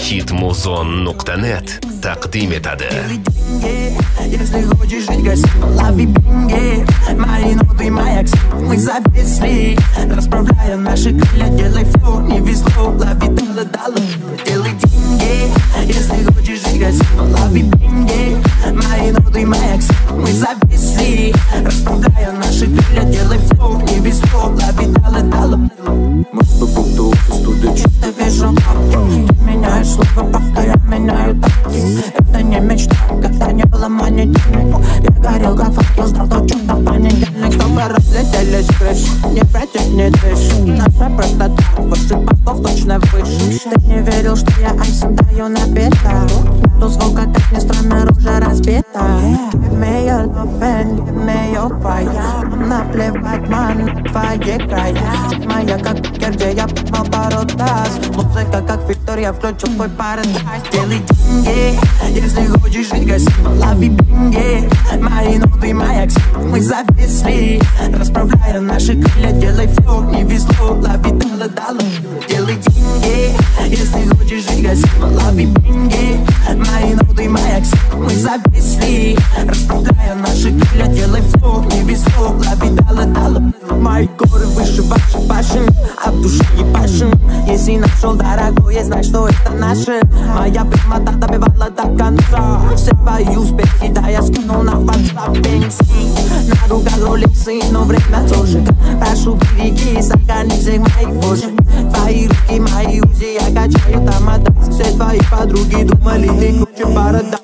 hitmuzon.net taqdim etadi. Если хочешь жить красиво, лови деньги. Мои ноты, мои акценты, мы зависли. Расправляя наши крылья, делай флоу, не везло. Лови дала, делай деньги. Если хочешь жить красиво, лови деньги. Мои ноты, мои акценты, мы зависли. Расправляя наши крылья, делай флоу, не везло. Лови дала. Мы с тобой в студии, чисто вижу бабки. Ты меняешь слово, пока я меняю тактики. Это не мечта, когда не было money денег. Я горел как факел, знал то что-то в понедельник. Чтобы разлетелись крыши, не против, не дышь. Наша простота, выше постов точно выше. Ты не верил, что я айсом даю на бета. То звука, как ни странно, оружие разбито. Give me your love and give me your fire. Наплевать, ман, на твои края. Моя как букер, где я поймал пару раз. Музыка как фильтр, я включу твой парадайз. Делай деньги, если хочешь жить красиво, лови деньги. Мои ноты, мои акценты, мы зависли. Расправляя наши крылья, делай флоу, не везло. Лови дала, делай деньги. Если хочешь жить красиво, лови деньги. Мои ноты, мои акценты, мы зависли. Расправляя наши крылья, делай флоу, не везло. Лови дала. Мои горы выше ваших башен, а в душе ебашен. Если нашел дорогое, знай, что это наше. Моя прямота добивала до конца. Все твои успехи, да, я скинул на WhatsApp бензин. На руках роликсы, но время тоже. Прошу, береги, организм моих божек. Твои руки, мои УЗИ, я качаю тамада. Все твои подруги думали, ты круче парада.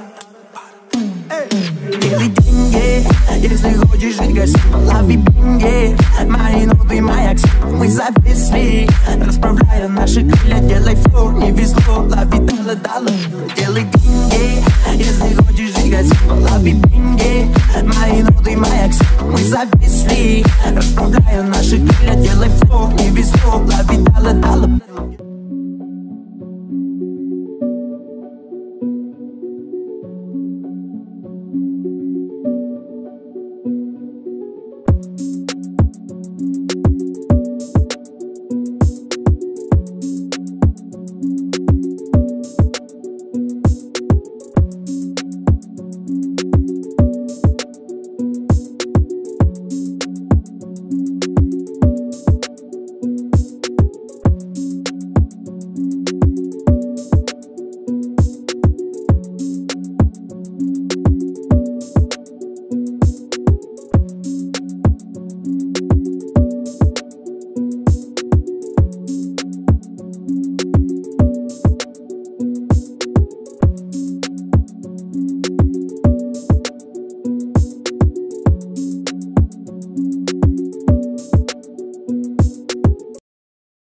Делай деньги, если хочешь жить красиво, лови деньги. Мои ноты, мои акценты, мы зависли. Расправляй